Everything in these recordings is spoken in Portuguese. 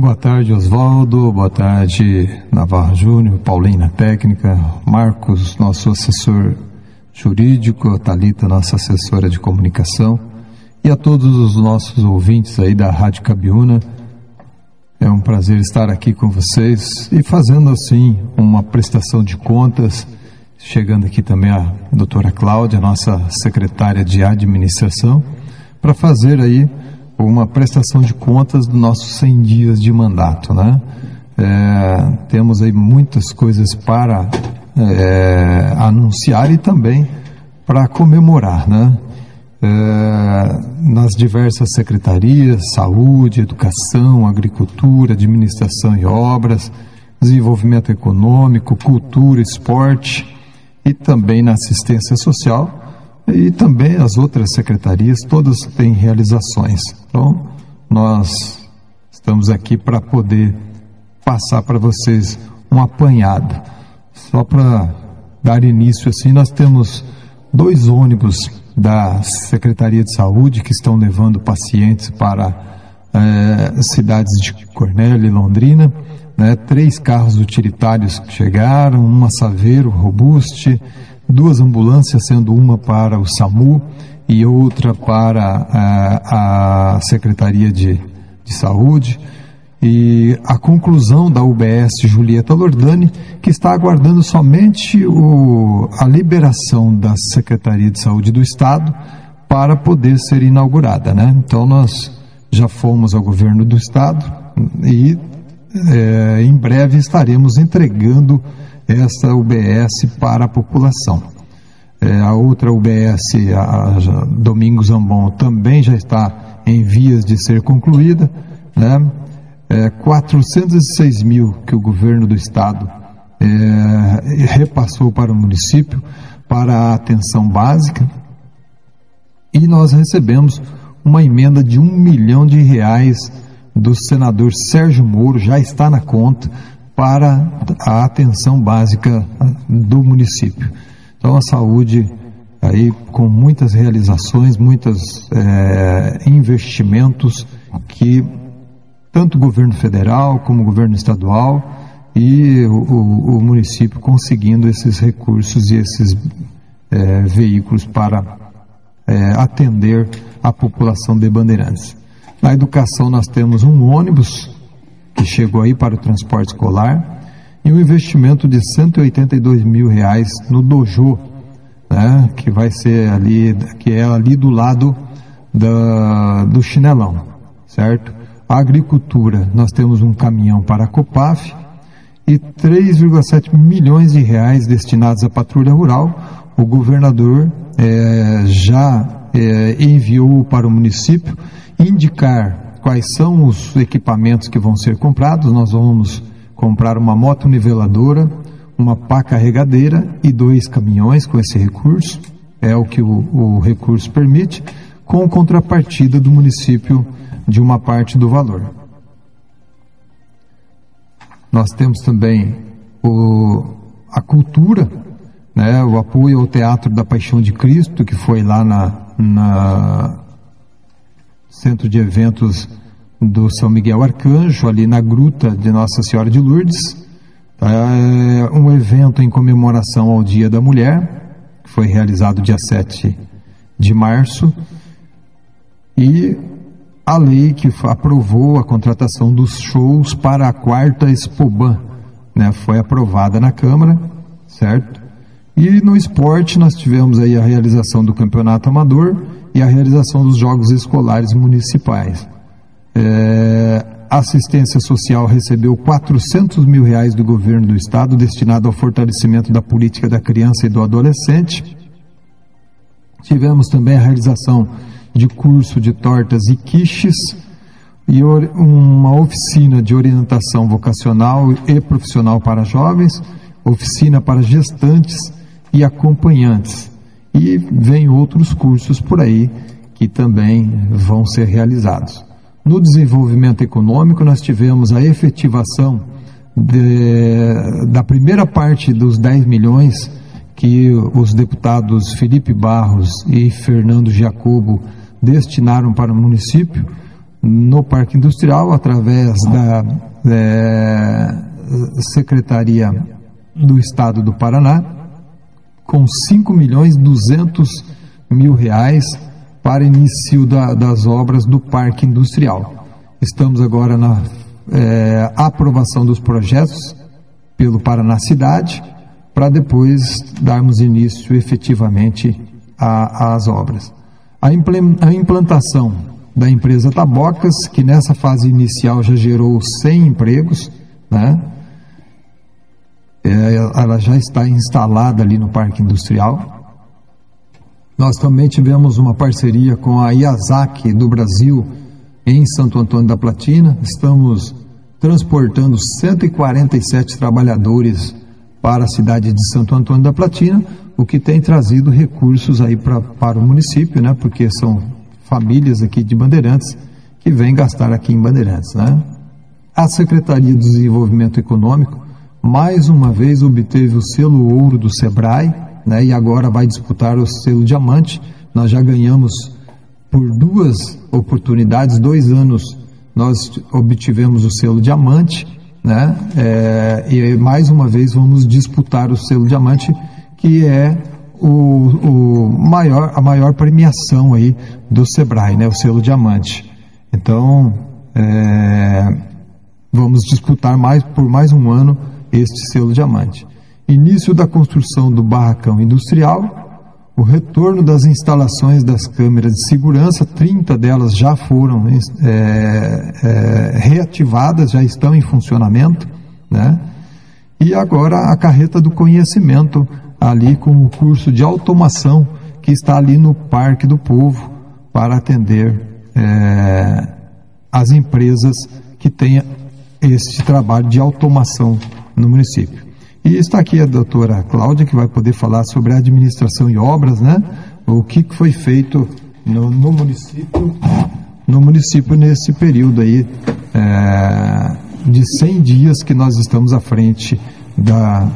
boa tarde, Oswaldo, boa tarde, Navarro Júnior, Paulinho na técnica, Marcos, nosso assessor jurídico, Thalita, nossa assessora de comunicação, e a todos os nossos ouvintes aí da Rádio Cabiúna. É um prazer estar aqui com vocês e fazendo assim uma prestação de contas, chegando aqui também a doutora Cláudia, nossa secretária de administração, para fazer aí uma prestação de contas dos nossos 100 dias de mandato, né? Temos aí muitas coisas para anunciar e também para comemorar, né? Nas diversas secretarias, saúde, educação, agricultura, administração e obras, desenvolvimento econômico, cultura, esporte e também na assistência social. E também as outras secretarias, todas têm realizações. Então, nós estamos aqui para poder passar para vocês um apanhado. Só para dar início assim, nós temos 2 ônibus da Secretaria de Saúde que estão levando pacientes para cidades de Cornélio e Londrina, né? 3 carros utilitários que chegaram, uma Saveiro Robuste, 2 ambulâncias, sendo uma para o SAMU e outra para a Secretaria de Saúde, e a conclusão da UBS Julieta Lordani, que está aguardando somente a liberação da Secretaria de Saúde do Estado para poder ser inaugurada, né? Então nós já fomos ao governo do Estado e em breve estaremos entregando essa UBS para a população. A outra UBS, a Domingos Ambon, também já está em vias de ser concluída, né? 406 mil que o governo do estado repassou para o município para a atenção básica, e nós recebemos uma emenda de R$1 milhão do senador Sérgio Moro, já está na conta, para a atenção básica do município. Então a saúde aí com muitas realizações, muitos investimentos que tanto o governo federal como o governo estadual e o município conseguindo esses recursos e esses veículos para atender a população de Bandeirantes. Na educação nós temos um ônibus que chegou aí para o transporte escolar, e um investimento de R$182 mil no dojo, né, que vai ser ali, que é ali do lado do Chinelão, certo? A agricultura, nós temos um caminhão para a Copaf e R$3,7 milhões destinados à patrulha rural. O governador já enviou para o município indicar quais são os equipamentos que vão ser comprados. Nós vamos comprar uma moto niveladora, uma pá carregadeira e 2 caminhões com esse recurso, é o que o recurso permite, com contrapartida do município de uma parte do valor. Nós temos também a cultura, né, o apoio ao Teatro da Paixão de Cristo, que foi lá na Centro de Eventos do São Miguel Arcanjo, ali na Gruta de Nossa Senhora de Lourdes. Um evento em comemoração ao Dia da Mulher, que foi realizado dia 7 de março, e a lei que aprovou a contratação dos shows para a 4ª Expoban, né, foi aprovada na Câmara, certo? E no esporte nós tivemos aí a realização do Campeonato Amador e a realização dos Jogos Escolares Municipais. A assistência social recebeu R$400 mil do governo do estado, destinado ao fortalecimento da política da criança e do adolescente. Tivemos também a realização de curso de tortas e quiches e uma oficina de orientação vocacional e profissional para jovens, oficina para gestantes e acompanhantes. E vem outros cursos por aí que também vão ser realizados. No desenvolvimento econômico, nós tivemos a efetivação da primeira parte dos 10 milhões que os deputados Felipe Barros e Fernando Giacobo destinaram para o município, no Parque Industrial, através da Secretaria do Estado do Paraná, com R$5.200.000 para início das obras do Parque Industrial. Estamos agora na aprovação dos projetos pelo Paraná Cidade, para depois darmos início efetivamente às obras. A implantação da empresa Tabocas, que nessa fase inicial já gerou 100 empregos, né? Ela já está instalada ali no Parque Industrial. Nós também tivemos uma parceria com a Yazaki do Brasil em Santo Antônio da Platina. Estamos transportando 147 trabalhadores para a cidade de Santo Antônio da Platina, o que tem trazido recursos aí para o município, né? Porque são famílias aqui de Bandeirantes que vêm gastar aqui em Bandeirantes, né? A Secretaria de Desenvolvimento Econômico, mais uma vez, obteve o selo ouro do Sebrae, né? E agora vai disputar o selo diamante. Nós já ganhamos por 2 oportunidades, 2 anos, nós obtivemos o selo diamante, né? E mais uma vez vamos disputar o selo diamante, que é a maior premiação aí do Sebrae, né? O selo diamante. Então, vamos disputar por mais um ano este selo diamante. Início da construção do barracão industrial, o retorno das instalações das câmeras de segurança, 30 delas já foram reativadas, já estão em funcionamento, né? E agora a carreta do conhecimento, ali com o curso de automação, que está ali no Parque do Povo, para atender as empresas que tenham este trabalho de automação no município. E está aqui a doutora Cláudia, que vai poder falar sobre a administração e obras, né? O que foi feito no município nesse período aí, de 100 dias que nós estamos à frente da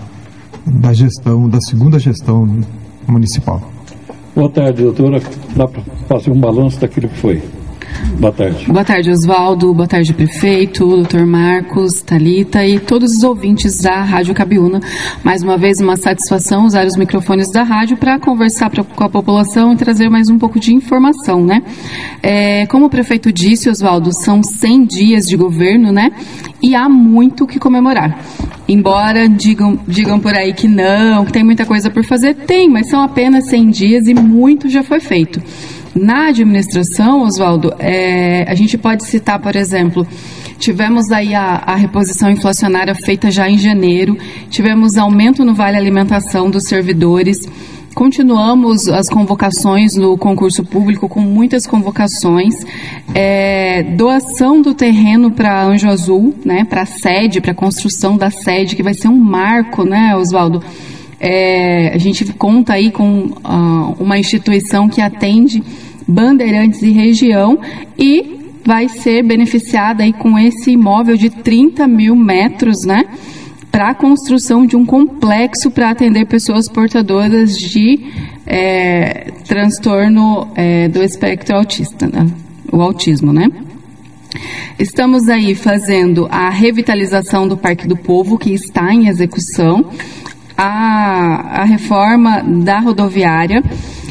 segunda gestão municipal. Boa tarde, doutora. Dá para fazer um balanço daquilo que foi? Boa tarde. Boa tarde, Oswaldo. Boa tarde, prefeito, doutor Marcos, Thalita e todos os ouvintes da Rádio Cabiúna. Mais uma vez, uma satisfação usar os microfones da rádio para conversar com a população e trazer mais um pouco de informação, né? Como o prefeito disse, Oswaldo, são 100 dias de governo, né? E há muito o que comemorar. Embora digam por aí que não, que tem muita coisa por fazer, tem, mas são apenas 100 dias e muito já foi feito. Na administração, Oswaldo, a gente pode citar, por exemplo, tivemos aí a reposição inflacionária feita já em janeiro, tivemos aumento no Vale Alimentação dos servidores, continuamos as convocações no concurso público com muitas convocações, doação do terreno para Anjo Azul, né, para a sede, para a construção da sede, que vai ser um marco, né, Oswaldo? A gente conta aí com uma instituição que atende Bandeirantes e região e vai ser beneficiada aí com esse imóvel de 30 mil metros, né, para a construção de um complexo para atender pessoas portadoras de transtorno do espectro autista, né, o autismo, né? Estamos aí fazendo a revitalização do Parque do Povo, que está em execução, a reforma da rodoviária,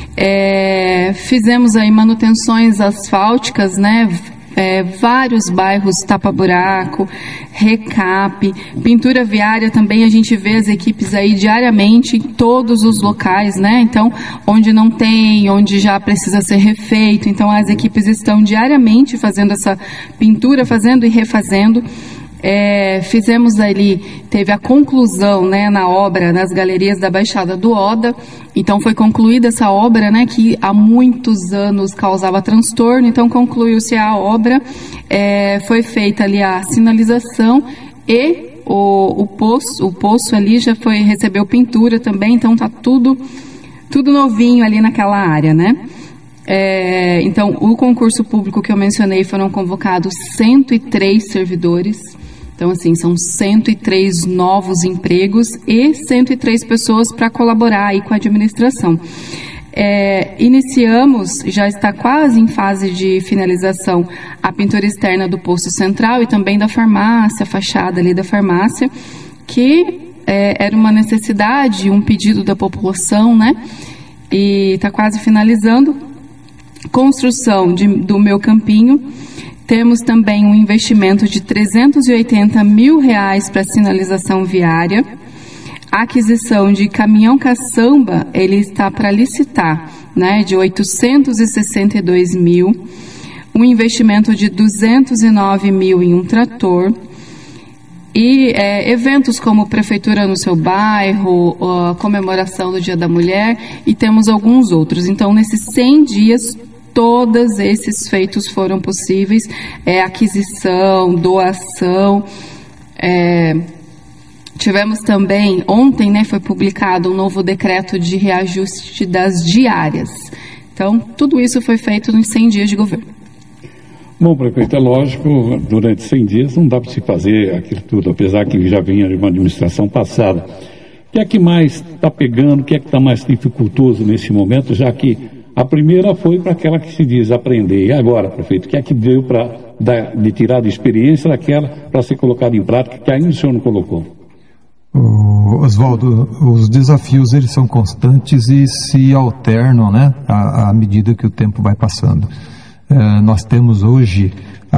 fizemos aí manutenções asfálticas, né? Vários bairros tapa-buraco, recap, pintura viária também, a gente vê as equipes aí diariamente em todos os locais, né? Então, onde não tem, onde já precisa ser refeito, então as equipes estão diariamente fazendo essa pintura, fazendo e refazendo. Fizemos ali, teve a conclusão, né, na obra nas galerias da Baixada do Oda, então foi concluída essa obra, né, que há muitos anos causava transtorno, então concluiu-se a obra, foi feita ali a sinalização e o poço ali já recebeu pintura também, então tá tudo novinho ali naquela área, né? Então, o concurso público que eu mencionei, foram convocados 103 servidores. Então, assim, são 103 novos empregos e 103 pessoas para colaborar aí com a administração. Iniciamos, já está quase em fase de finalização, a pintura externa do posto central e também da farmácia, a fachada ali da farmácia, que era uma necessidade, um pedido da população, né? E está quase finalizando. Construção do meu campinho. Temos também um investimento de R$380 mil para sinalização viária. A aquisição de caminhão caçamba, ele está para licitar, né, de 862 mil. Um investimento de 209 mil em um trator. E eventos como Prefeitura no seu bairro, comemoração do Dia da Mulher, e temos alguns outros. Então, nesses 100 dias, todos esses feitos foram possíveis. Aquisição, doação. Tivemos também, ontem, né, foi publicado um novo decreto de reajuste das diárias. Então, tudo isso foi feito nos 100 dias de governo. Bom, prefeito, é lógico, durante 100 dias não dá para se fazer aquilo tudo, apesar que já vinha de uma administração passada. O que é que mais está pegando, o que é que está mais dificultoso nesse momento, já que a primeira foi para aquela que se diz aprender. E agora, prefeito, o que é que veio de tirar de experiência daquela para ser colocada em prática, que ainda o senhor não colocou? Oswaldo, os desafios eles são constantes e se alternam, né, à medida que o tempo vai passando. Nós temos hoje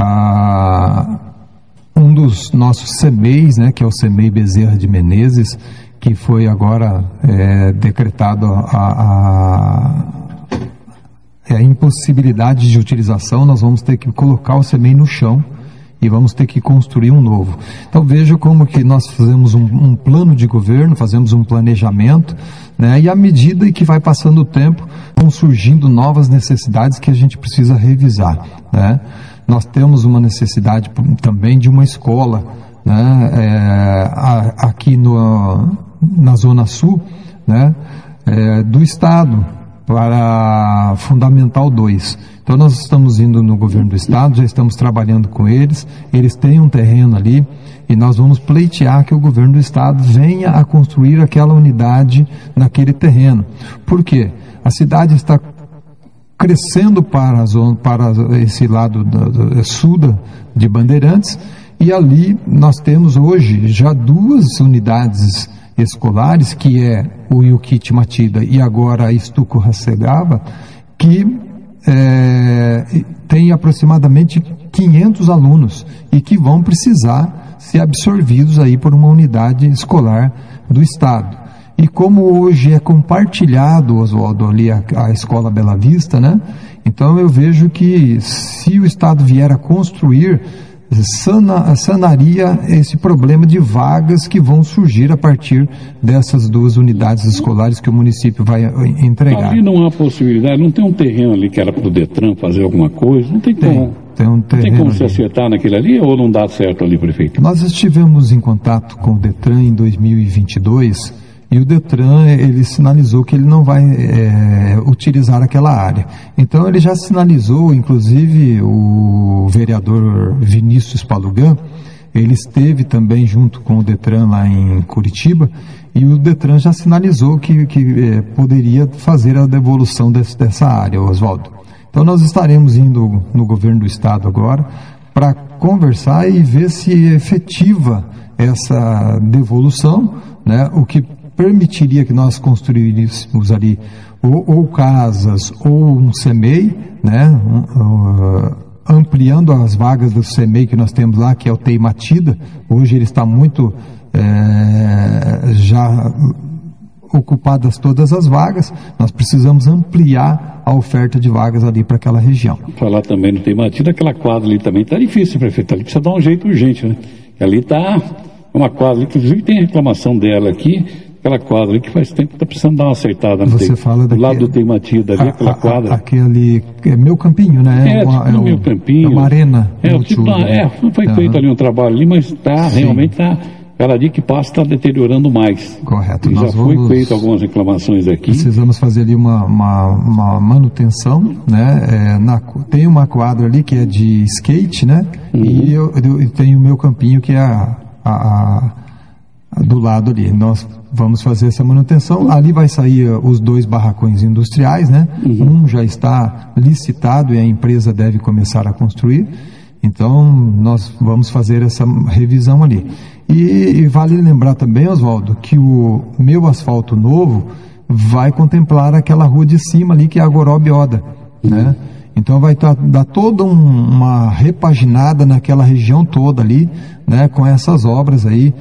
um dos nossos CEMEIs, né, que é o CEMEI Bezerra de Menezes, que foi agora decretado a impossibilidade de utilização. Nós vamos ter que colocar o CEMEI no chão e vamos ter que construir um novo. Então veja como que nós fazemos um plano de governo, fazemos um planejamento, né, e à medida que vai passando o tempo, vão surgindo novas necessidades que a gente precisa revisar, né? Nós temos uma necessidade também de uma escola, né, aqui na Zona Sul, né, do Estado, para Fundamental 2. Então nós estamos indo no governo do Estado, já estamos trabalhando com eles têm um terreno ali e nós vamos pleitear que o governo do Estado venha a construir aquela unidade naquele terreno. Por quê? A cidade está crescendo para esse lado sul de Bandeirantes e ali nós temos hoje já 2 unidades escolares, que é o Iuquiti Matida e agora a Estuco Racegava, que tem aproximadamente 500 alunos e que vão precisar ser absorvidos aí por uma unidade escolar do Estado. E como hoje é compartilhado, Oswaldo, ali a Escola Bela Vista, né? Então eu vejo que se o Estado vier a construir, sanaria esse problema de vagas que vão surgir a partir dessas 2 unidades escolares que o município vai entregar. Ali não há possibilidade, não tem um terreno ali que era para o Detran fazer alguma coisa, não tem como. Tem um terreno, não tem como se acertar naquele ali ou não dá certo ali, prefeito? Nós estivemos em contato com o Detran em 2022 e o Detran, ele sinalizou que ele não vai utilizar aquela área. Então ele já sinalizou, inclusive o vereador Vinícius Palugan, ele esteve também junto com o Detran lá em Curitiba, e o Detran já sinalizou que poderia fazer a devolução dessa área, Oswaldo. Então nós estaremos indo no governo do Estado agora para conversar e ver se é efetiva essa devolução, né, o que permitiria que nós construíssemos ali ou casas ou um CEMEI, né, ampliando as vagas do CEMEI que nós temos lá, que é o Teimatida. Hoje ele está muito já ocupadas todas as vagas, nós precisamos ampliar a oferta de vagas ali para aquela região. Falar também no Teimatida, aquela quadra ali também está difícil, prefeito, ali precisa dar um jeito urgente, né? Ali está uma quadra, inclusive tem reclamação dela aqui, aquela quadra ali que faz tempo que está precisando dar uma acertada. Você fala do lado do Teimatida ali, aquela quadra. Aquele é meu campinho, né? Meu campinho. É uma arena. Foi feito ali um trabalho ali, mas realmente está, cada dia que passa está deteriorando mais. Correto. E já foi feito algumas reclamações aqui. Precisamos fazer ali uma manutenção, né? Tem uma quadra ali que é de skate, né? Uhum. E eu tenho o meu campinho que é do lado ali. Nós vamos fazer essa manutenção. Ali vai sair os 2 barracões industriais, né? Um já está licitado e a empresa deve começar a construir. Então, nós vamos fazer essa revisão ali. E vale lembrar também, Oswaldo, que o meu asfalto novo vai contemplar aquela rua de cima ali, que é a Gorobioda, né? Então vai dar toda uma repaginada naquela região toda ali, né? Com essas obras aí,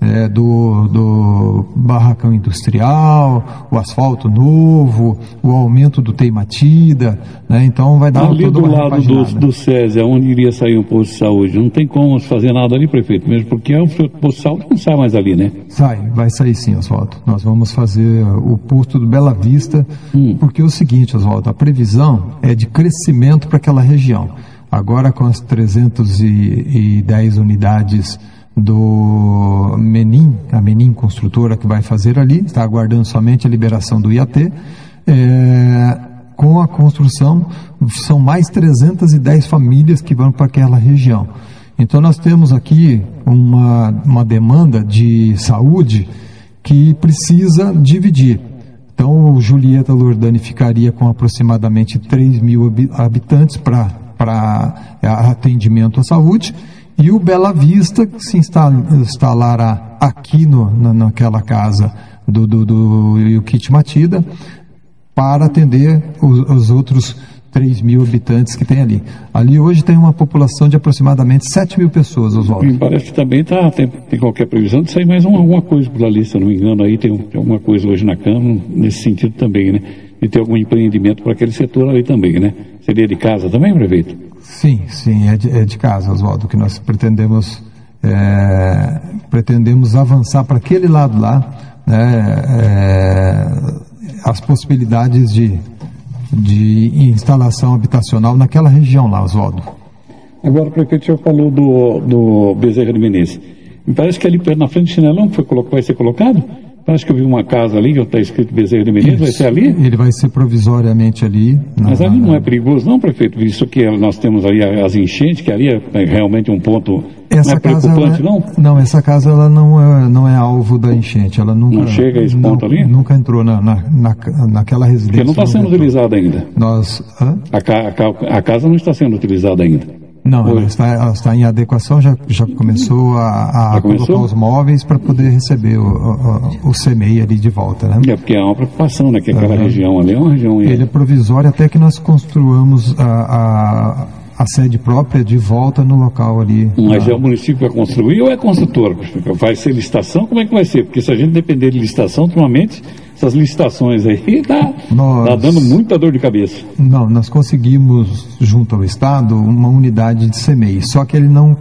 do barracão industrial, o asfalto novo, o aumento do Teimatida, né? Então vai dar ali toda uma repaginada. Ali do lado do SESI, onde iria sair um posto de saúde, não tem como fazer nada ali, prefeito, mesmo porque o posto de saúde não sai mais ali, né? Vai sair sim, Oswaldo. Nós vamos fazer o posto do Bela Vista, porque é o seguinte, Oswaldo, a previsão é de crescimento para aquela região. Agora com as 310 unidades do Menin, a Menin construtora que vai fazer ali, está aguardando somente a liberação do IAT. Com a construção, são mais 310 famílias que vão para aquela região. Então nós temos aqui uma demanda de saúde que precisa dividir. Então o Julieta Lordani ficaria com aproximadamente 3 mil habitantes para atendimento à saúde, e o Bela Vista se instalará aqui naquela casa do Yuquiti Matida para atender os outros 3 mil habitantes que tem ali. Ali hoje tem uma população de aproximadamente 7 mil pessoas, Oswaldo. Me parece que também tem qualquer previsão de sair mais alguma coisa por ali, se eu não me engano, aí tem alguma coisa hoje na Câmara, nesse sentido também, né? E ter algum empreendimento para aquele setor ali também, né? Seria de casa também, prefeito? Sim, é de casa, Oswaldo, que nós pretendemos avançar para aquele lado lá, né? As possibilidades de instalação habitacional naquela região lá, Oswaldo. Agora, prefeito, o senhor falou do Bezerra de Menezes. Me parece que ali na frente do Chinelão vai ser colocado? Parece que eu vi uma casa ali que está escrito Bezerra de Menezes. Vai ser ali? Ele vai ser provisoriamente ali. Mas ali não é perigoso não, prefeito? Isso que nós temos aí as enchentes, que ali é realmente um ponto... Essa casa, preocupante, não? Não, essa casa ela não é alvo da enchente. Ela nunca, não chega a esse ponto ali? Nunca entrou naquela residência. Porque não está sendo utilizada ainda. A casa não está sendo utilizada ainda. Não, ela está em adequação, já começou a colocar os móveis para poder receber o CMEI ali de volta, né? É, porque é uma preocupação, né? Que aquela região ali é uma região... Ele é provisório até que nós construamos a sede própria de volta no local ali. Mas é o município que vai construir ou é construtor? Vai ser licitação? Como é que vai ser? Porque se a gente depender de licitação, ultimamente, essas licitações aí tá dando muita dor de cabeça. Não, nós conseguimos, junto ao Estado, uma unidade de CMEI, só que ele não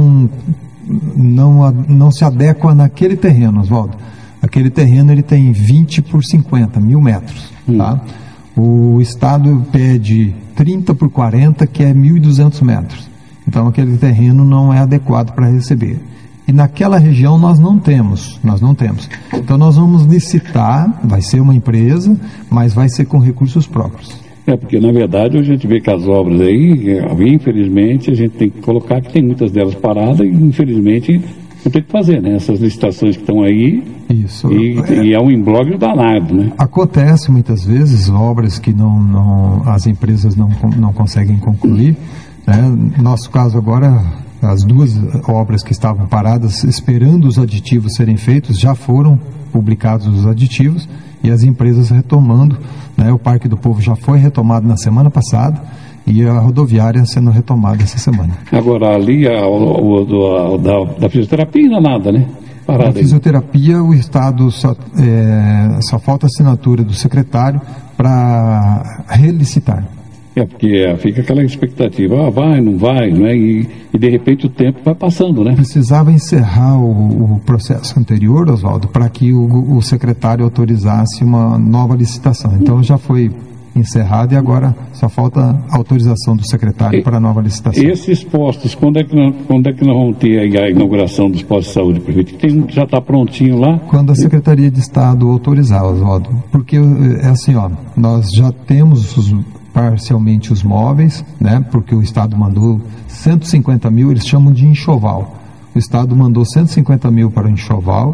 se adequa naquele terreno, Oswaldo. Aquele terreno ele tem 20 por 50, 1.000 metros, tá? O Estado pede 30 por 40, que é 1.200 metros. Então aquele terreno não é adequado para receber. E naquela região nós não temos. Então nós vamos licitar, vai ser uma empresa, mas vai ser com recursos próprios. Porque na verdade a gente vê que as obras aí, infelizmente, a gente tem que colocar que tem muitas delas paradas e infelizmente não tem que fazer, né? Essas licitações que estão aí. Isso. E é um imbróglio danado, né? Acontece muitas vezes obras que as empresas não conseguem concluir, né? Nosso caso agora, as 2 obras que estavam paradas esperando os aditivos serem feitos, já foram publicados os aditivos e as empresas retomando, né? O Parque do Povo já foi retomado na semana passada e a rodoviária sendo retomada essa semana. Agora ali da fisioterapia ainda nada, né? A fisioterapia, o Estado só falta a assinatura do secretário para relicitar. Porque fica aquela expectativa, vai, não vai, né? E de repente o tempo vai passando, né? Precisava encerrar o processo anterior, Oswaldo, para que o secretário autorizasse uma nova licitação. Então já foi encerrado e agora só falta a autorização do secretário para a nova licitação. Esses postos, quando é que nós vamos ter a inauguração dos postos de saúde, prefeito? Já está prontinho lá? Quando a Secretaria de Estado autorizar, Oswaldo. Porque é assim, nós já temos parcialmente os móveis, né? Porque o Estado mandou 150 mil, eles chamam de enxoval. O Estado mandou 150 mil para o enxoval,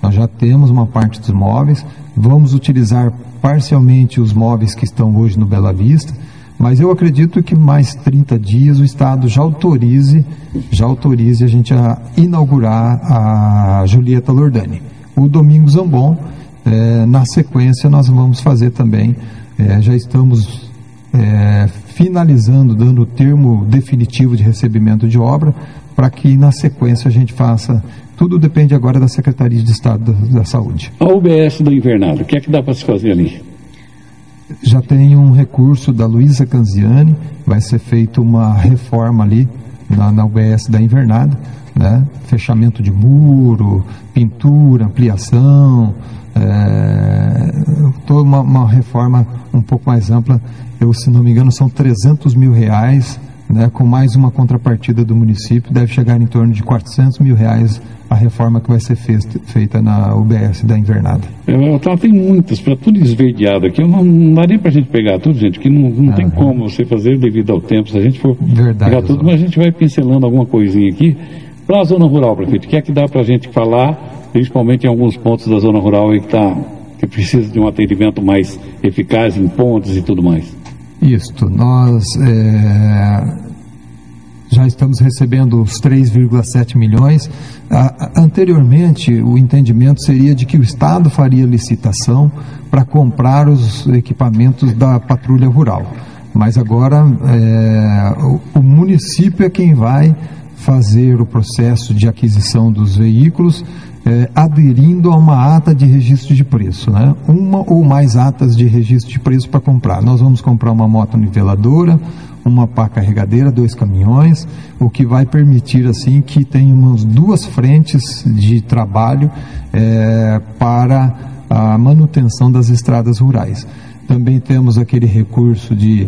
Nós já temos uma parte dos móveis, vamos utilizar parcialmente os móveis que estão hoje no Bela Vista, mas eu acredito que mais 30 dias o Estado já autorize a gente a inaugurar a Julieta Lordani. O Domingos Zambon, na sequência, nós vamos fazer também, já estamos finalizando, dando o termo definitivo de recebimento de obra, para que na sequência a gente faça. Tudo depende agora da Secretaria de Estado da Saúde. A UBS da Invernada, o que é que dá para se fazer ali? Já tem um recurso da Luísa Canziani, vai ser feita uma reforma ali na UBS da Invernada, né? Fechamento de muro, pintura, ampliação, toda uma reforma um pouco mais ampla. Se não me engano, são R$300 mil, né? Com mais uma contrapartida do município, deve chegar em torno de R$400 mil a reforma que vai ser feita na UBS da Invernada. Tem muitas, para tudo esverdeado aqui, não dá nem para a gente pegar tudo, gente, que não tem como você fazer devido ao tempo, se a gente for pegar tudo, mas a gente vai pincelando alguma coisinha aqui. Para a zona rural, prefeito, o que é que dá para a gente falar, principalmente em alguns pontos da zona rural aí que precisa de um atendimento mais eficaz em pontos e tudo mais? Isto, nós já estamos recebendo os 3,7 milhões. Anteriormente, o entendimento seria de que o Estado faria licitação para comprar os equipamentos da patrulha rural. Mas agora o município é quem vai fazer o processo de aquisição dos veículos, aderindo a uma ata de registro de preço, né? Uma ou mais atas de registro de preço para comprar. Nós vamos comprar uma moto niveladora, uma pá carregadeira, 2 caminhões, o que vai permitir assim que tenhamos 2 frentes de trabalho para a manutenção das estradas rurais. Também temos aquele recurso de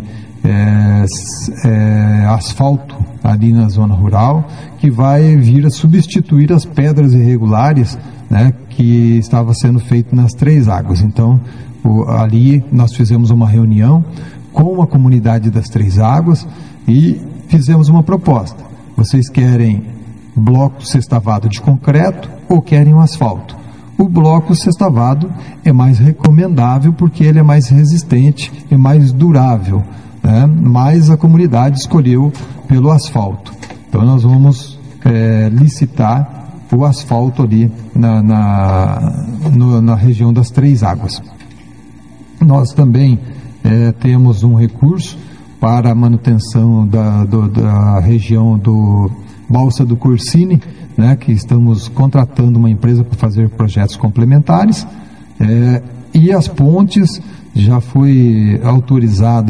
asfalto ali na zona rural, que vai vir a substituir as pedras irregulares, né, que estava sendo feito nas 3 águas. Então, ali nós fizemos uma reunião com a comunidade das 3 águas e fizemos uma proposta. Vocês querem bloco sextavado de concreto ou querem um asfalto? O bloco sextavado é mais recomendável porque ele é mais resistente e mais durável, né? Mas a comunidade escolheu pelo asfalto. Então nós vamos licitar o asfalto ali na região das 3 águas. Nós também temos um recurso para a manutenção da região do Balsa do Corsini, né, que estamos contratando uma empresa para fazer projetos complementares, e as pontes. Já foi autorizada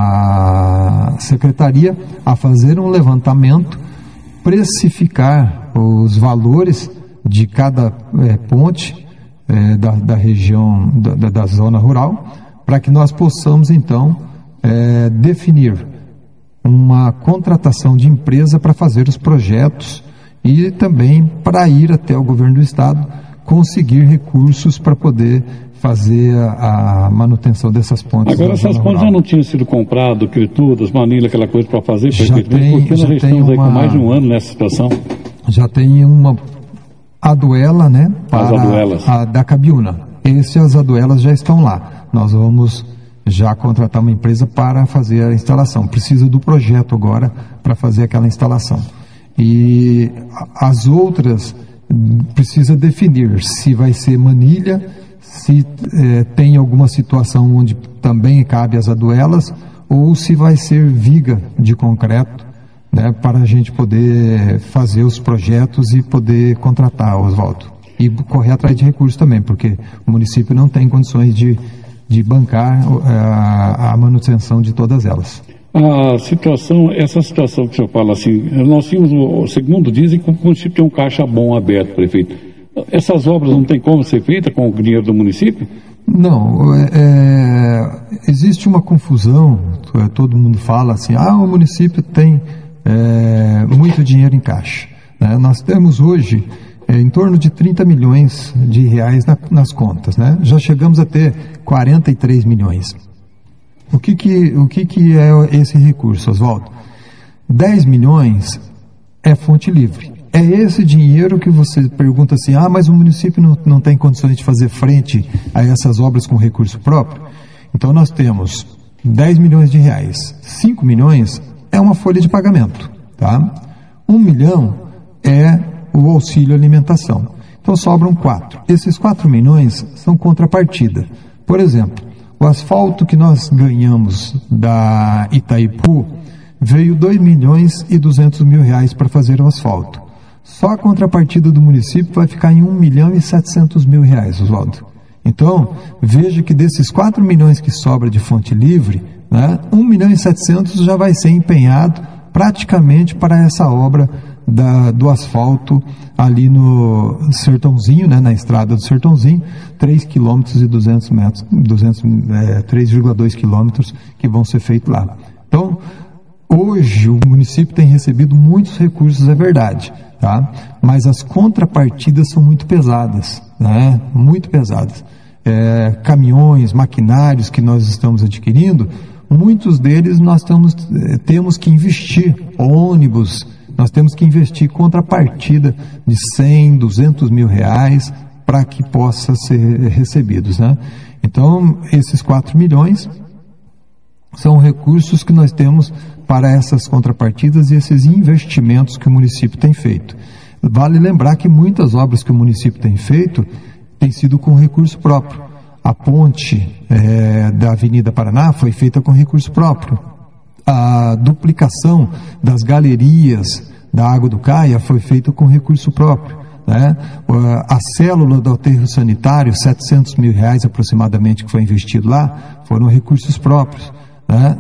a Secretaria a fazer um levantamento, precificar os valores de cada ponte da região da zona rural, para que nós possamos então definir uma contratação de empresa para fazer os projetos e também para ir até o governo do estado conseguir recursos para poder fazer a manutenção dessas pontes. Agora essas pontes já não tinham sido compradas, criaturas, manilha, aquela coisa para fazer, porque nós estamos aí com mais de um ano nessa situação. Já tem uma aduela, né, para a da Cabiúna. As aduelas já estão lá. Nós vamos já contratar uma empresa para fazer a instalação. Precisa do projeto agora para fazer aquela instalação. E as outras precisa definir se vai ser manilha, se tem alguma situação onde também cabe as aduelas, ou se vai ser viga de concreto, né, para a gente poder fazer os projetos e poder contratar, Oswaldo. E correr atrás de recursos também, porque o município não tem condições de bancar a manutenção de todas elas. Essa situação que o senhor fala assim, nós tínhamos, segundo dizem, que o município tem um caixa bom aberto, prefeito. Essas obras não tem como ser feitas com o dinheiro do município? Não, existe uma confusão, todo mundo fala assim, o município tem muito dinheiro em caixa, né? Nós temos hoje em torno de 30 milhões de reais nas contas, né? Já chegamos a ter 43 milhões. O que é esse recurso, Oswaldo? 10 milhões é fonte livre. é esse dinheiro que você pergunta assim, mas o município não tem condições de fazer frente a essas obras com recurso próprio? Então nós temos 10 milhões de reais. 5 milhões é uma folha de pagamento, tá? 1 milhão é o auxílio alimentação. Então sobram 4. Esses 4 milhões são contrapartida. Por exemplo, o asfalto que nós ganhamos da Itaipu veio 2 milhões e 200 mil reais para fazer o asfalto. Só a contrapartida do município vai ficar em 1 milhão e 700 mil reais, Oswaldo. Então, veja que desses 4 milhões que sobra de fonte livre, né, 1 milhão e 700 já vai ser empenhado praticamente para essa obra do asfalto ali no Sertãozinho, né, na estrada do Sertãozinho, 3 quilômetros e 200 metros, 3,2 quilômetros que vão ser feitos lá. Então, hoje o município tem recebido muitos recursos, é verdade, tá? Mas as contrapartidas são muito pesadas, né? Muito pesadas. Caminhões, maquinários que nós estamos adquirindo, muitos deles nós temos que investir, ônibus, nós temos que investir contrapartida de 100, 200 mil reais para que possa ser recebidos, né? Então, esses 4 milhões são recursos que nós temos para essas contrapartidas e esses investimentos que o município tem feito. Vale lembrar que muitas obras que o município tem feito têm sido com recurso próprio. A ponte da Avenida Paraná foi feita com recurso próprio. A duplicação das galerias da Água do Caia foi feita com recurso próprio, né? A célula do aterro sanitário, 700 mil reais aproximadamente que foi investido lá, foram recursos próprios, né?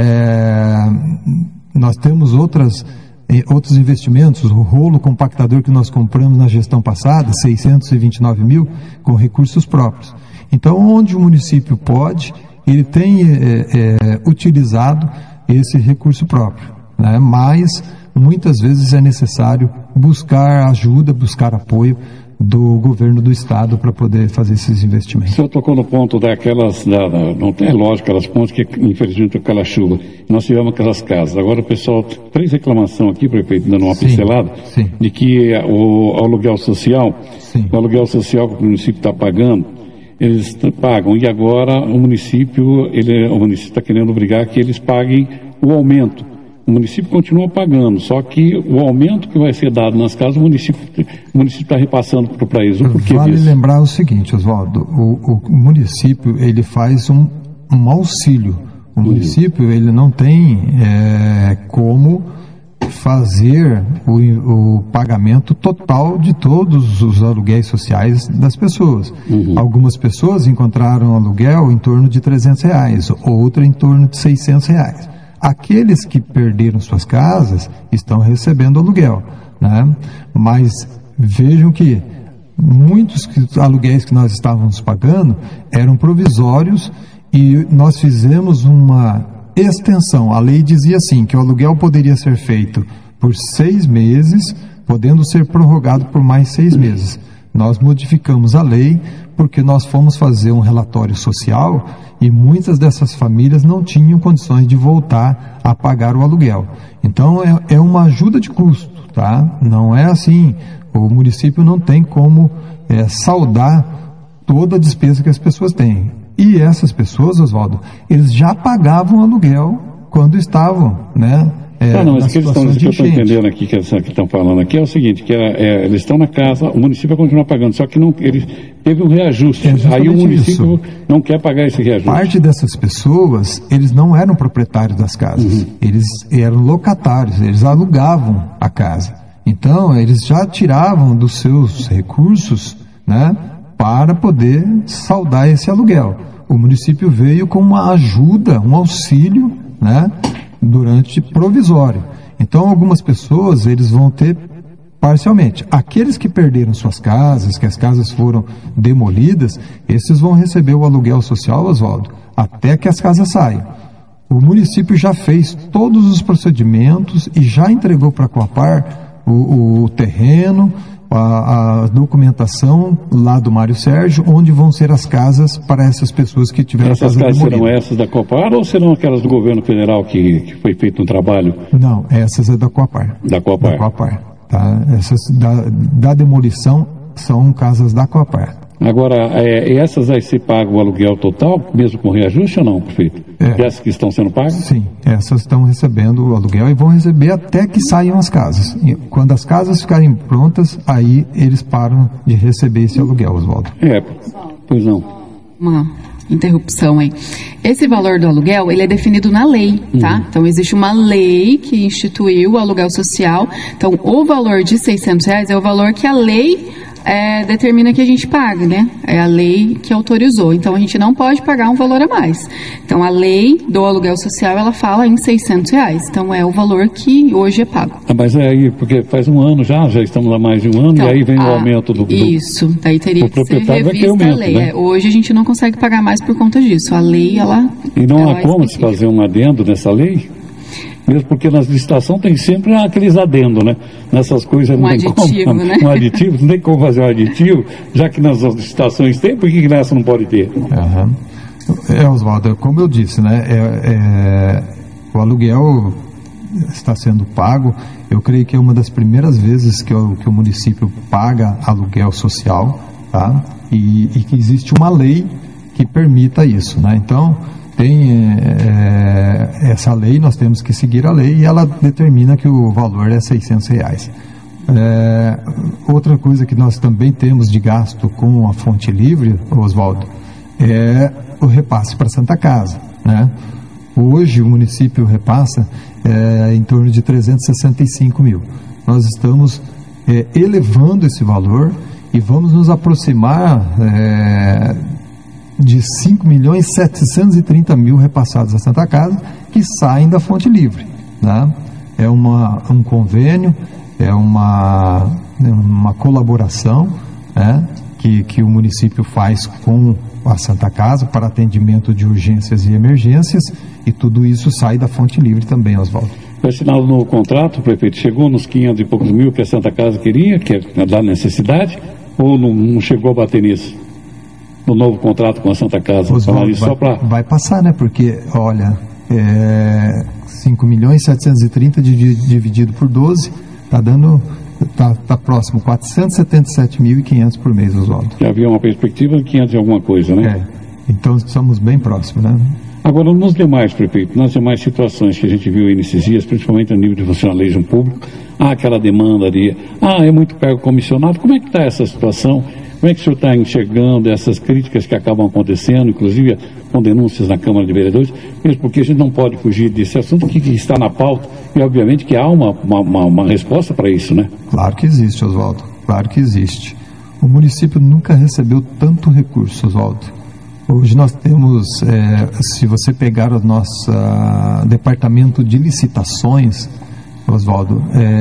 Nós temos outros investimentos, o rolo compactador que nós compramos na gestão passada, 629 mil, com recursos próprios. Então, onde o município pode, ele tem utilizado esse recurso próprio, né? Mas muitas vezes é necessário buscar ajuda, buscar apoio do governo do estado para poder fazer esses investimentos. O senhor tocou no ponto daquelas, não tem lógica, aquelas pontes que infelizmente aquela chuva, nós tivemos aquelas casas. Agora o pessoal, 3 reclamações aqui, prefeito, dando uma pincelada, de que o aluguel social, o aluguel social que o município está pagando, eles pagam, e agora o município está querendo obrigar que eles paguem o aumento. O município continua pagando, só que o aumento que vai ser dado nas casas, o município está repassando para eles. O porquê vale disso? Lembrar o seguinte, Oswaldo, o município, ele faz um auxílio. O município, ele não tem como fazer o pagamento total de todos os aluguéis sociais das pessoas. Algumas pessoas encontraram aluguel em torno de R$300, outra em torno de R$600. Aqueles que perderam suas casas estão recebendo aluguel, né? Mas vejam que muitos aluguéis que nós estávamos pagando eram provisórios e nós fizemos uma extensão. A lei dizia assim, que o aluguel poderia ser feito por 6 meses, podendo ser prorrogado por mais 6 meses. Nós modificamos a lei porque nós fomos fazer um relatório social e muitas dessas famílias não tinham condições de voltar a pagar o aluguel. Então é uma ajuda de custo, tá? Não é assim, o município não tem como saldar toda a despesa que as pessoas têm. E essas pessoas, Oswaldo, eles já pagavam aluguel quando estavam, né? Mas que eu estou entendendo aqui, que estão falando aqui, é o seguinte, que eles estão na casa, o município vai continuar pagando, só que ele teve um reajuste, aí o município não quer pagar esse reajuste. Parte dessas pessoas, eles não eram proprietários das casas, eles eram locatários, eles alugavam a casa. Então, eles já tiravam dos seus recursos, né, para poder saldar esse aluguel. O município veio com uma ajuda, um auxílio, né, durante provisório. Então, algumas pessoas, eles vão ter parcialmente. Aqueles que perderam suas casas, que as casas foram demolidas, esses vão receber o aluguel social, Oswaldo, até que as casas saiam. O município já fez todos os procedimentos e já entregou para a Coapar o terreno, a documentação lá do Mário Sérgio, onde vão ser as casas para essas pessoas que tiveram a casa demolida. Essas casas serão essas da Coapar ou serão aquelas do governo federal que foi feito um trabalho? Não, essas é da Coapar. Da Coapar. Da Coapar. Tá? Essas da demolição são casas da Coapar. Agora, essas aí se paga o aluguel total, mesmo com reajuste ou não, prefeito? Essas que estão sendo pagas? Sim, essas estão recebendo o aluguel e vão receber até que saiam as casas. E quando as casas ficarem prontas, aí eles param de receber esse aluguel, Oswaldo. Pois não. Uma interrupção aí. Esse valor do aluguel, ele é definido na lei, tá? Então, existe uma lei que instituiu o aluguel social. Então, o valor de R$600 é o valor que a lei determina que a gente pague, né? É a lei que autorizou. Então, a gente não pode pagar um valor a mais. Então, a lei do aluguel social, ela fala em R$600. Então, é o valor que hoje é pago. Mas é aí, porque faz um ano já estamos há mais de um ano, então, e aí vem o aumento do... Isso, daí teria que ser revista a lei. Né? Hoje a gente não consegue pagar mais por conta disso. A lei, ela... E não há como se fazer um adendo nessa lei? Mesmo porque nas licitações tem sempre aqueles adendos, né? Nessas coisas não tem aditivo, como, né? Um aditivo, não tem como fazer um aditivo, já que nas licitações tem, por que nessa não pode ter? Oswaldo, como eu disse, né? O aluguel está sendo pago, eu creio que é uma das primeiras vezes que o município paga aluguel social, tá? E que existe uma lei que permita isso, né? Então, tem essa lei, nós temos que seguir a lei e ela determina que o valor é R$600. Outra coisa que nós também temos de gasto com a fonte livre, Oswaldo, é o repasse para a Santa Casa, né? Hoje o município repassa em torno de 365 mil. Nós estamos elevando esse valor e vamos nos aproximar de 5.730.000 repassados à Santa Casa que saem da fonte livre, né? É um convênio, é uma colaboração, né, que o município faz com a Santa Casa para atendimento de urgências e emergências, e tudo isso sai da fonte livre também, Oswaldo. Foi assinado no contrato, prefeito, chegou nos 500 e poucos mil que a Santa Casa queria, que é da necessidade, ou não chegou a bater nisso? No novo contrato com a Santa Casa. Oswaldo, vai passar, né? Porque, olha, 5.730.000 dividido por 12, está dando, tá próximo, 477.500 por mês, Oswaldo. Já havia uma perspectiva de 500 e alguma coisa, né? Então estamos bem próximos, né? Agora, nos demais, prefeito, nas demais situações que a gente viu aí nesses dias, principalmente a nível de funcionalismo público, há aquela demanda de, é muito cargo comissionado, como é que está essa situação? Como é que o senhor está enxergando essas críticas que acabam acontecendo, inclusive com denúncias na Câmara de Vereadores, mesmo porque a gente não pode fugir desse assunto que está na pauta e, obviamente, que há uma resposta para isso, né? Claro que existe, Oswaldo, claro que existe. O município nunca recebeu tanto recurso, Oswaldo. Hoje nós temos, se você pegar o nosso departamento de licitações, Oswaldo,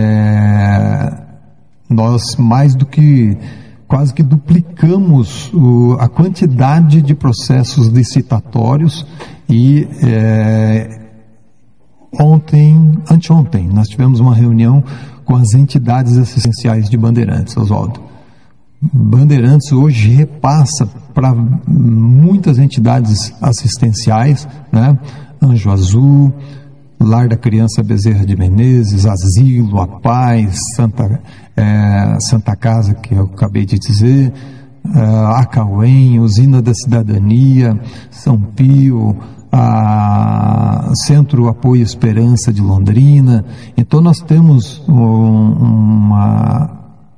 nós quase que duplicamos a quantidade de processos licitatórios e anteontem, nós tivemos uma reunião com as entidades assistenciais de Bandeirantes, Oswaldo. Bandeirantes hoje repassa para muitas entidades assistenciais, né? Anjo Azul, Lar da Criança Bezerra de Menezes, Asilo, A Paz, Santa Casa, que eu acabei de dizer, Acauém, Usina da Cidadania, São Pio, Centro Apoio Esperança de Londrina. Então nós temos uma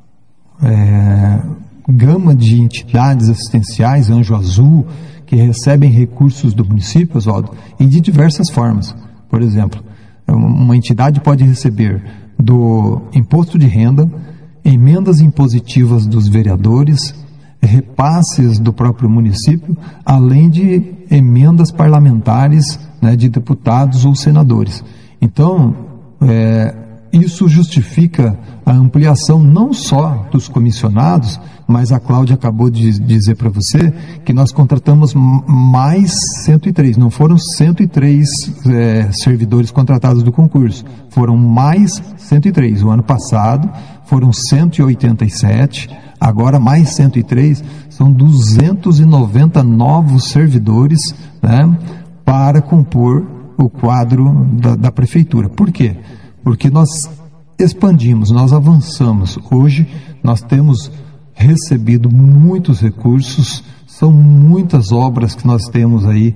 gama de entidades assistenciais, Anjo Azul, que recebem recursos do município, Oswaldo, e de diversas formas. Por exemplo, uma entidade pode receber do imposto de renda, emendas impositivas dos vereadores, repasses do próprio município, além de emendas parlamentares, né, de deputados ou senadores. Então, isso justifica a ampliação não só dos comissionados, mas a Cláudia acabou de dizer para você que nós contratamos mais 103, não foram 103 servidores contratados do concurso, foram mais 103. O ano passado foram 187, agora mais 103, são 290 novos servidores, né, para compor o quadro da prefeitura. Por quê? Porque nós expandimos, nós avançamos. Hoje nós temos recebido muitos recursos, são muitas obras que nós temos aí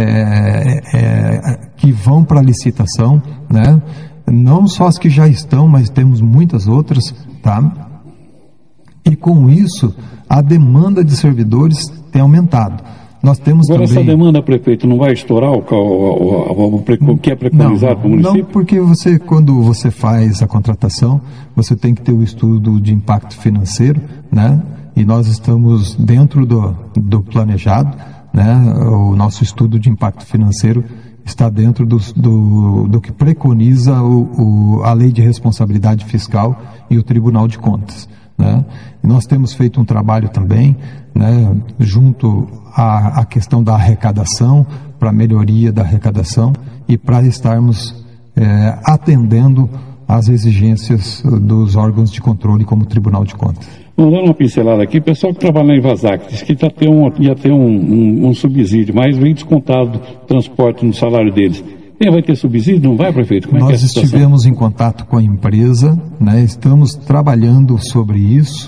que vão para licitação, né? Não só as que já estão, mas temos muitas outras, tá? E com isso, a demanda de servidores tem aumentado. Nós temos agora também... essa demanda, prefeito, não vai estourar o que é preconizado para o município? Não, porque quando você faz a contratação, você tem que ter o estudo de impacto financeiro, né? E nós estamos dentro do planejado, né? O nosso estudo de impacto financeiro está dentro do que preconiza a Lei de Responsabilidade Fiscal e o Tribunal de Contas, né? E nós temos feito um trabalho também, né, junto à questão da arrecadação, para a melhoria da arrecadação e para estarmos atendendo às exigências dos órgãos de controle como o Tribunal de Contas. Vamos dar uma pincelada aqui. O pessoal que trabalha em Vazac diz que ia ter um subsídio, mas vem descontado o transporte no salário deles. Vai ter subsídio? Não vai, prefeito? Como Nós estivemos em contato com a empresa, né, estamos trabalhando sobre isso.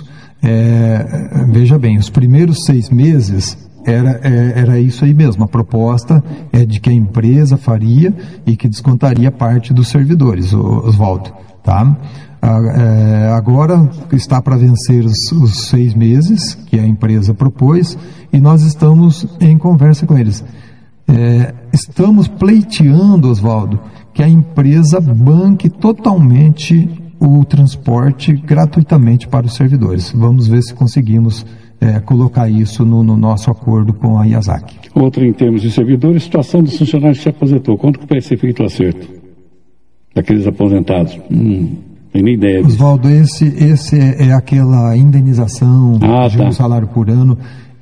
Veja bem, os primeiros 6 meses era isso aí mesmo. A proposta é de que a empresa faria e que descontaria parte dos servidores, Oswaldo, tá? Agora está para vencer os 6 meses que a empresa propôs e nós estamos em conversa com eles. Estamos pleiteando, Oswaldo, que a empresa banque totalmente o transporte gratuitamente para os servidores. Vamos ver se conseguimos colocar isso no nosso acordo com a IASAC. Outra, em termos de servidores, situação dos funcionários que se aposentou. Quanto que vai ser feito o acerto daqueles aposentados? Tem nem ideia disso. Oswaldo, esse é aquela indenização de um salário por ano.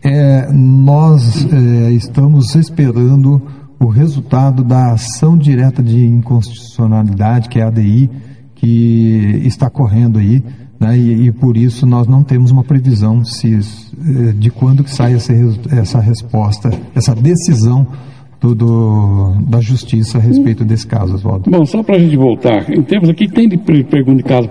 Nós estamos esperando o resultado da ação direta de inconstitucionalidade, que é a ADI, que está correndo aí, né? E por isso nós não temos uma previsão de quando que sai essa resposta, essa decisão da Justiça a respeito desse caso, Oswaldo. Bom, só para a gente voltar, em termos aqui, tem de pergunta de Casa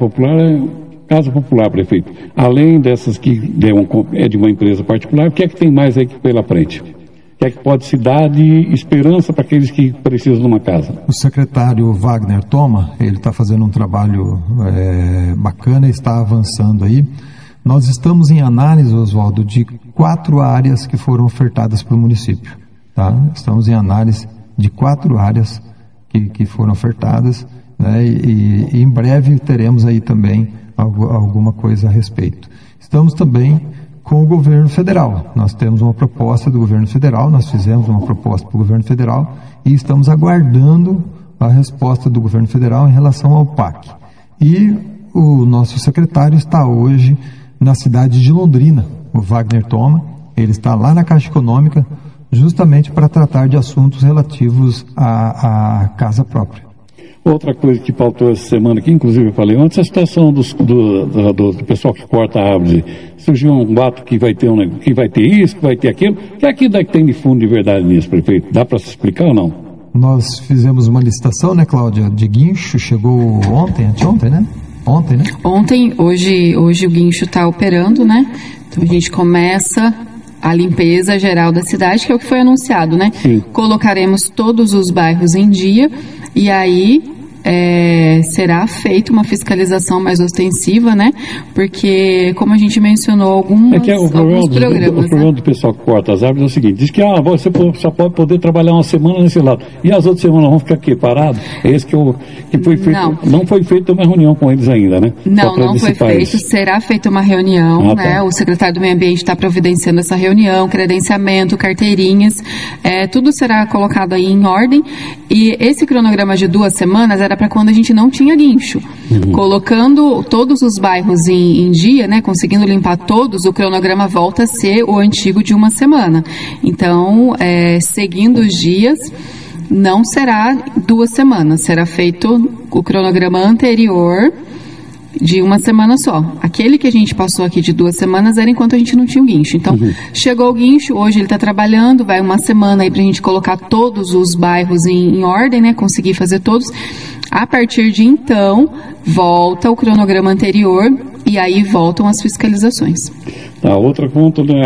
Popular, prefeito. Além dessas que é de uma empresa particular, o que é que tem mais aí pela frente? O que é que pode se dar de esperança para aqueles que precisam de uma casa? O secretário Wagner Thoma, ele está fazendo um trabalho bacana, está avançando aí. Nós estamos em análise, Oswaldo, de 4 áreas que foram ofertadas para o município. Tá? Estamos em análise de 4 áreas que foram ofertadas, né? E em breve teremos aí também alguma coisa a respeito. Estamos também com o governo federal. Nós temos uma proposta do governo federal, nós fizemos uma proposta para o governo federal e estamos aguardando a resposta do governo federal em relação ao PAC. E o nosso secretário está hoje na cidade de Londrina, o Wagner Thoma. Ele está lá na Caixa Econômica justamente para tratar de assuntos relativos à casa própria. Outra coisa que pautou essa semana, que inclusive eu falei antes, a situação do pessoal que corta árvores. Surgiu um boato que vai ter isso, que vai ter aquilo. O que é que tem de fundo de verdade nisso, prefeito? Dá para se explicar ou não? Nós fizemos uma licitação, né, Cláudia, de guincho, chegou anteontem, né? Ontem, né? Ontem, hoje o guincho está operando, né? Então a gente começa a limpeza geral da cidade, que é o que foi anunciado, né? Sim. Colocaremos todos os bairros em dia e aí será feita uma fiscalização mais ostensiva, né? Porque, como a gente mencionou, alguns programas... O problema do pessoal que corta as árvores é o seguinte, diz que você só pode poder trabalhar uma semana nesse lado, e as outras semanas vão ficar aqui parados? É esse que foi feito, não foi feita uma reunião com eles ainda, né? Não foi feito, será feita uma reunião, né? O secretário do Meio Ambiente está providenciando essa reunião, credenciamento, carteirinhas, tudo será colocado aí em ordem, e esse cronograma de 2 semanas era para quando a gente não tinha guincho. Colocando todos os bairros em dia, né, conseguindo limpar todos, o cronograma volta a ser o antigo de 1 semana. Então, seguindo os dias, não será 2 semanas, será feito o cronograma anterior de 1 semana só. Aquele que a gente passou aqui de 2 semanas era enquanto a gente não tinha o guincho. Então, chegou o guincho, hoje ele está trabalhando, vai 1 semana aí para a gente colocar todos os bairros em ordem, né, conseguir fazer todos. A partir de então, volta o cronograma anterior e aí voltam as fiscalizações. Tá, outra conta, né,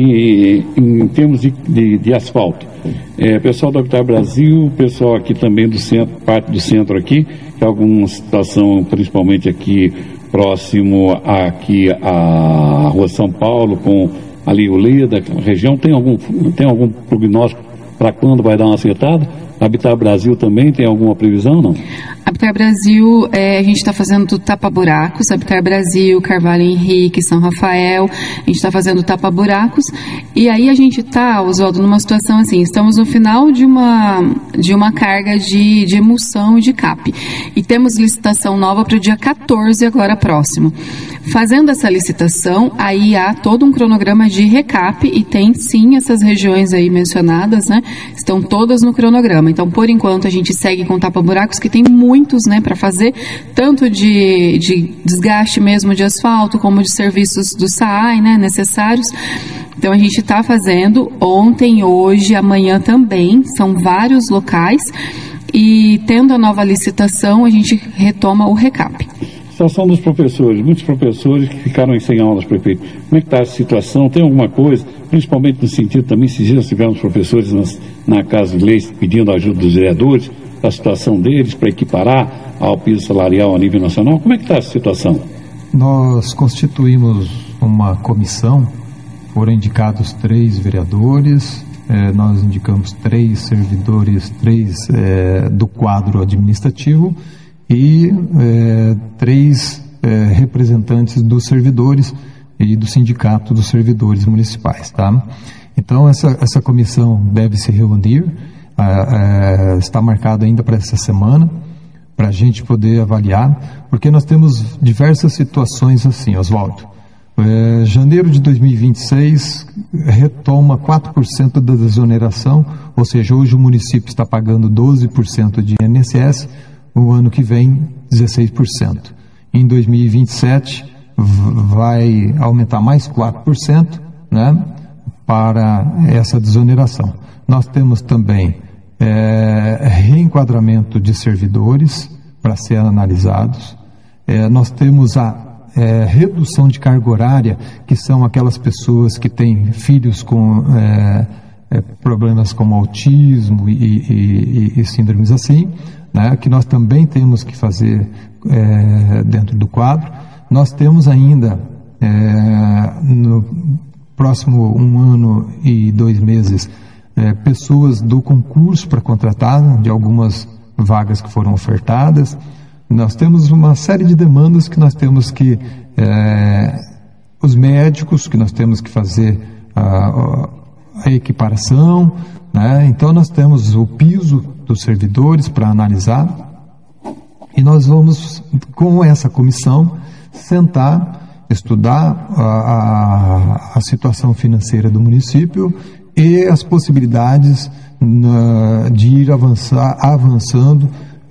em termos de asfalto. Pessoal do Habitat Brasil, pessoal aqui também do centro, parte do centro aqui, que alguma situação, principalmente aqui próximo aqui à Rua São Paulo, com ali o Leda, a região, tem algum prognóstico para quando vai dar uma acertada? Habitat Brasil também tem alguma previsão, não? Habitat Brasil, a gente está fazendo tapa-buracos, Habitat Brasil, Carvalho Henrique, São Rafael, a gente está fazendo tapa-buracos, e aí a gente está, Oswaldo, numa situação assim, estamos no final de uma carga de emulsão e de CAP, e temos licitação nova para o dia 14 agora próximo. Fazendo essa licitação, aí há todo um cronograma de recap, e tem sim essas regiões aí mencionadas, né, estão todas no cronograma. Então, por enquanto, a gente segue com tapa-buracos, que tem muitos, né, para fazer, tanto de desgaste mesmo de asfalto, como de serviços do SAAI, né, necessários. Então, a gente está fazendo ontem, hoje, amanhã também, são vários locais, e tendo a nova licitação, a gente retoma o recap. Situação dos professores, muitos professores que ficaram sem aulas, prefeito. Como é que está a situação? Tem alguma coisa, principalmente no sentido também, se já tivemos professores na Casa de Leis pedindo a ajuda dos vereadores, a situação deles para equiparar ao piso salarial a nível nacional? Como é que está a situação? Nós constituímos uma comissão, foram indicados 3 vereadores, nós indicamos 3 servidores, 3 do quadro administrativo, e 3 representantes dos servidores e do sindicato dos servidores municipais, tá? Então essa comissão deve se reunir, está marcado ainda para essa semana, para a gente poder avaliar, porque nós temos diversas situações assim, Oswaldo. Janeiro de 2026 retoma 4% da desoneração, ou seja, hoje o município está pagando 12% de INSS, o ano que vem 16%. Em 2027 vai aumentar mais 4%, né, para essa desoneração. Nós temos também reenquadramento de servidores para ser analisados. Nós temos a redução de carga horária, que são aquelas pessoas que têm filhos com problemas como autismo e síndromes assim, né, que nós também temos que fazer dentro do quadro. Nós temos ainda, no próximo 1 ano e 2 meses, pessoas do concurso para contratar, de algumas vagas que foram ofertadas. Nós temos uma série de demandas que nós temos que, os médicos, que nós temos que fazer a equiparação, né? Então nós temos o piso dos servidores para analisar, e nós vamos, com essa comissão, sentar, estudar a situação financeira do município e as possibilidades de ir avançando.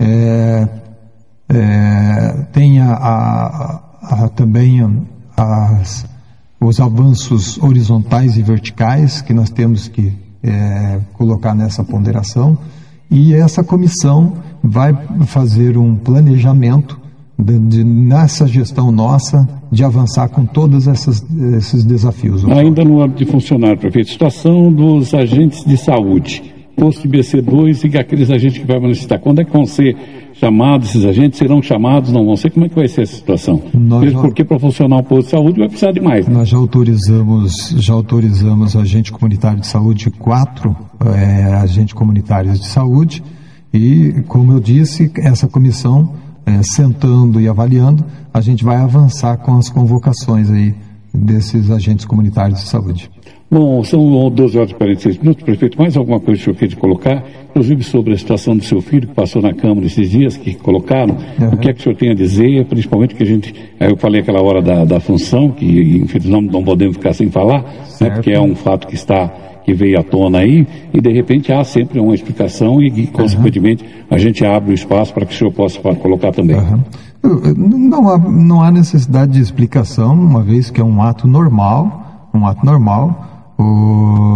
Tem também os avanços horizontais e verticais que nós temos que colocar nessa ponderação, e essa comissão vai fazer um planejamento nessa gestão nossa de avançar com todos esses desafios. Ainda no âmbito de funcionário, prefeito, situação dos agentes de saúde, posto de BC2 e aqueles agentes que vai necessitar. Quando é que vão ser chamados esses agentes? Serão chamados, não vão ser? Como é que vai ser essa situação? Porque para funcionar um posto de saúde vai precisar de mais. Nós já autorizamos agente comunitário de saúde, 4 agentes comunitários de saúde, e, como eu disse, essa comissão, sentando e avaliando, a gente vai avançar com as convocações aí desses agentes comunitários de saúde. Bom, são 12h46, prefeito. Mais alguma coisa que o senhor quer colocar, inclusive sobre a situação do seu filho que passou na Câmara esses dias, que colocaram? O que é que o senhor tem a dizer, principalmente que eu falei aquela hora da função, que infelizmente não podemos ficar sem falar, né, porque é um fato que veio à tona aí, e de repente há sempre uma explicação e consequentemente, a gente abre o espaço para que o senhor possa colocar também. Não há necessidade de explicação, uma vez que é um ato normal.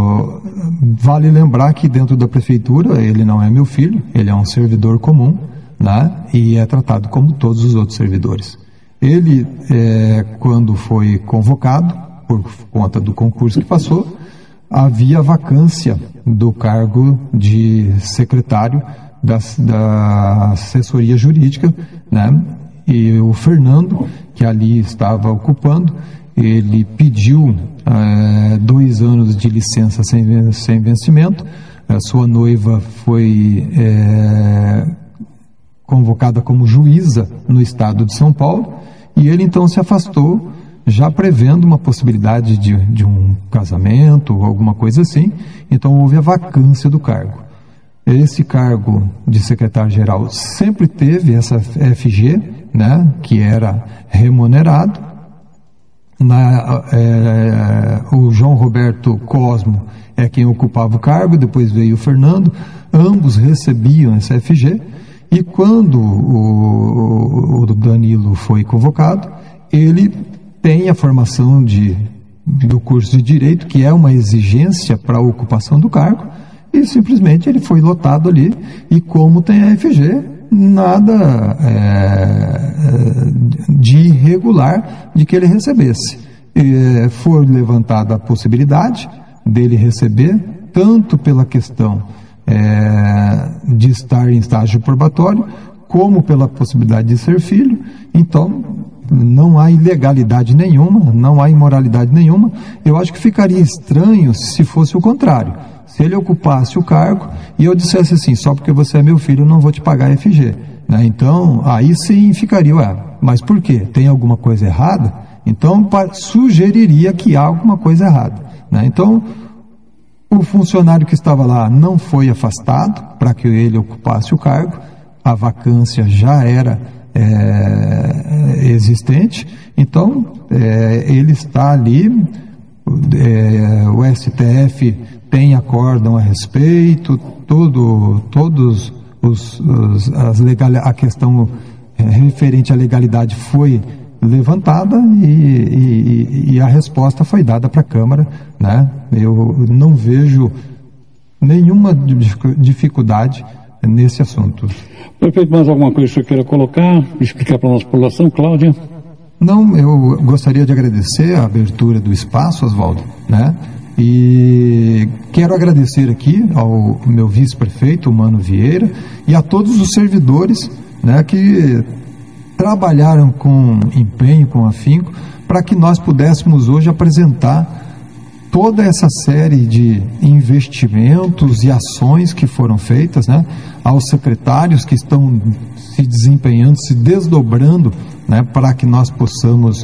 Vale lembrar que dentro da prefeitura ele não é meu filho, ele é um servidor comum, né? E é tratado como todos os outros servidores. Ele, quando foi convocado, por conta do concurso que passou, havia vacância do cargo de secretário da assessoria jurídica, né? E o Fernando, que ali estava ocupando, ele pediu 2 anos de licença sem vencimento. A sua noiva foi convocada como juíza no estado de São Paulo, e ele então se afastou, já prevendo uma possibilidade de um casamento ou alguma coisa assim. Então houve a vacância do cargo. Esse cargo de secretário-geral sempre teve essa FG, né, que era remunerado. O João Roberto Cosmo é quem ocupava o cargo, depois veio o Fernando, ambos recebiam essa FG, e quando o Danilo foi convocado, ele tem a formação do curso de Direito, que é uma exigência para a ocupação do cargo, e simplesmente ele foi lotado ali, e como tem a FG, nada de irregular de que ele recebesse. Foi levantada a possibilidade dele receber, tanto pela questão de estar em estágio probatório, como pela possibilidade de ser filho. Então, não há ilegalidade nenhuma, não há imoralidade nenhuma. Eu acho que ficaria estranho se fosse o contrário. Se ele ocupasse o cargo e eu dissesse assim, só porque você é meu filho, eu não vou te pagar FG. Né? Então, aí sim ficaria, mas por quê? Tem alguma coisa errada? Então, sugeriria que há alguma coisa errada. Né? Então, o funcionário que estava lá não foi afastado para que ele ocupasse o cargo, a vacância já era existente, então ele está ali, o STF tem acórdão a respeito, a questão referente à legalidade foi levantada e a resposta foi dada para a Câmara, né? Eu não vejo nenhuma dificuldade nesse assunto. Prefeito, mais alguma coisa que você queira colocar, explicar para a nossa população, Cláudia? Não, eu gostaria de agradecer a abertura do espaço, Oswaldo, né? E quero agradecer aqui ao meu vice-prefeito, Mano Vieira, e a todos os servidores, né, que trabalharam com empenho, com afinco, para que nós pudéssemos hoje apresentar toda essa série de investimentos e ações que foram feitas, né, aos secretários que estão se desempenhando, se desdobrando, né, para que nós possamos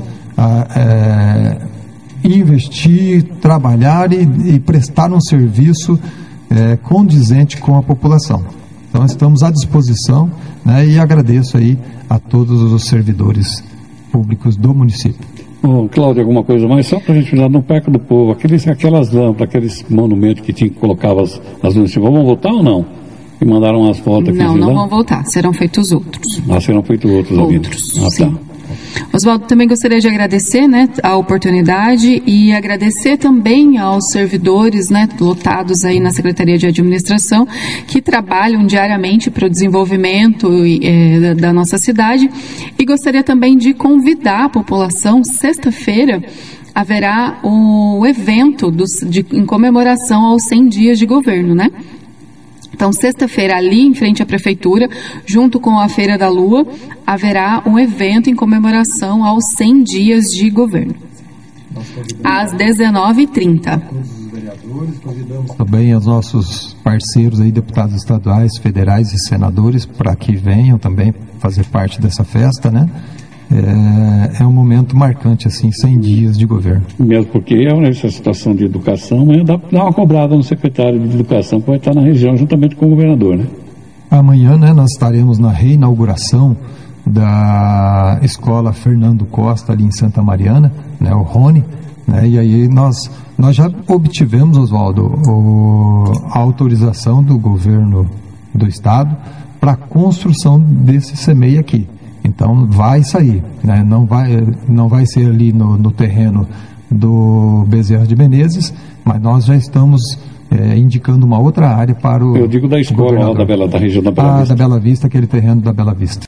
investir, trabalhar e prestar um serviço condizente com a população. Então estamos à disposição, né, e agradeço aí a todos os servidores públicos do município. Cláudio, alguma coisa mais? Só para a gente olhar no Parque do Povo, aquelas lâmpadas, aqueles monumentos que tinha que colocar as luzes, vão voltar ou não? E mandaram umas fotos aqui. Não vão voltar, serão feitos outros. Serão feitos outros. Sim. Tá. Oswaldo, também gostaria de agradecer, né, a oportunidade e agradecer também aos servidores, né, lotados aí na Secretaria de Administração, que trabalham diariamente para o desenvolvimento da nossa cidade, e gostaria também de convidar a população. Sexta-feira haverá o evento em comemoração aos 100 dias de governo, né? Então, sexta-feira, ali em frente à Prefeitura, junto com a Feira da Lua, haverá um evento em comemoração aos 100 dias de governo, às 19h30. Convidamos também os nossos parceiros aí, deputados estaduais, federais e senadores, para que venham também fazer parte dessa festa, né? É um momento marcante, assim, 100 dias de governo. Mesmo porque essa situação de educação, dá uma cobrada no secretário de Educação, que vai estar na região juntamente com o governador, né? Amanhã, né, nós estaremos na reinauguração da Escola Fernando Costa, ali em Santa Mariana, né, o Rony, né, e aí nós já obtivemos, Oswaldo, a autorização do governo do estado para a construção desse CEMEI aqui. Então vai sair, né? Não vai ser ali no terreno do Bezerra de Menezes, mas nós já estamos indicando uma outra área para o... Eu digo da escola lá da região da Bela Vista. Da Bela Vista, aquele terreno da Bela Vista.